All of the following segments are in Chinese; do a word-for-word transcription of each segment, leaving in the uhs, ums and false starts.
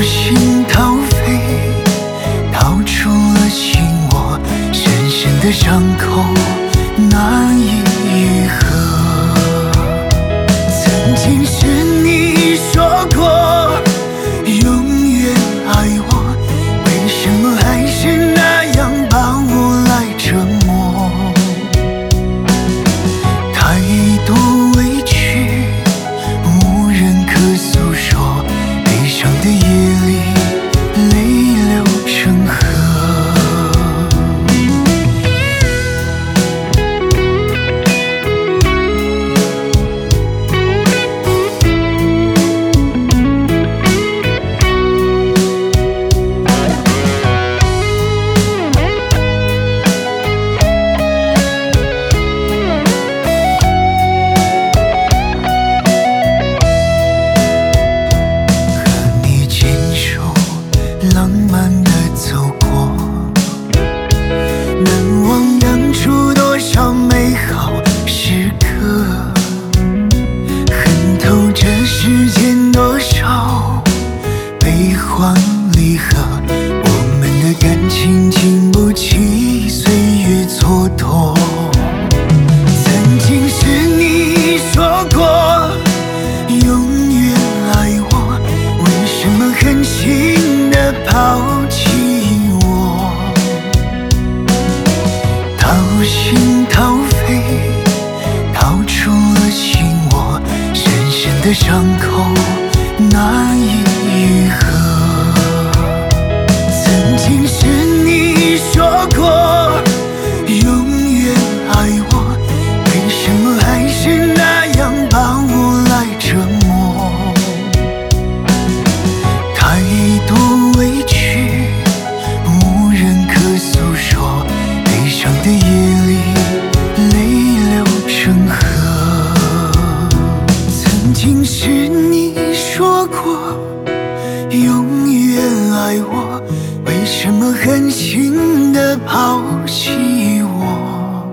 心掏肺，掏出了心窝，深深的伤口难以愈合。曾经是你说过永远爱我，为什么还是那样把我来折磨？太多委屈无人可诉说，悲伤的夜里泪流成河。浪漫的走过，难忘当初多少美好时刻，恨透这世间多少悲欢离合，我们的感情经不起岁月蹉跎。曾经是你说过永远爱我，为什么狠心的抛弃我？掏心掏肺，掏出了心窝，深深的伤口难以愈合。曾经是你说过永远爱我，为什么还是那样把我来折磨？太多委屈无人可诉说，悲伤的夜里泪流成河。曾经是你说过永远爱我，为什么狠心的抛弃我？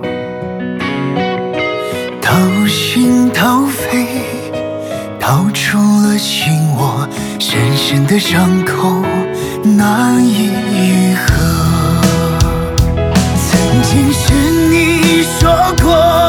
掏心掏肺，掏出了心窝，深深的伤口难以愈合。曾经是你说过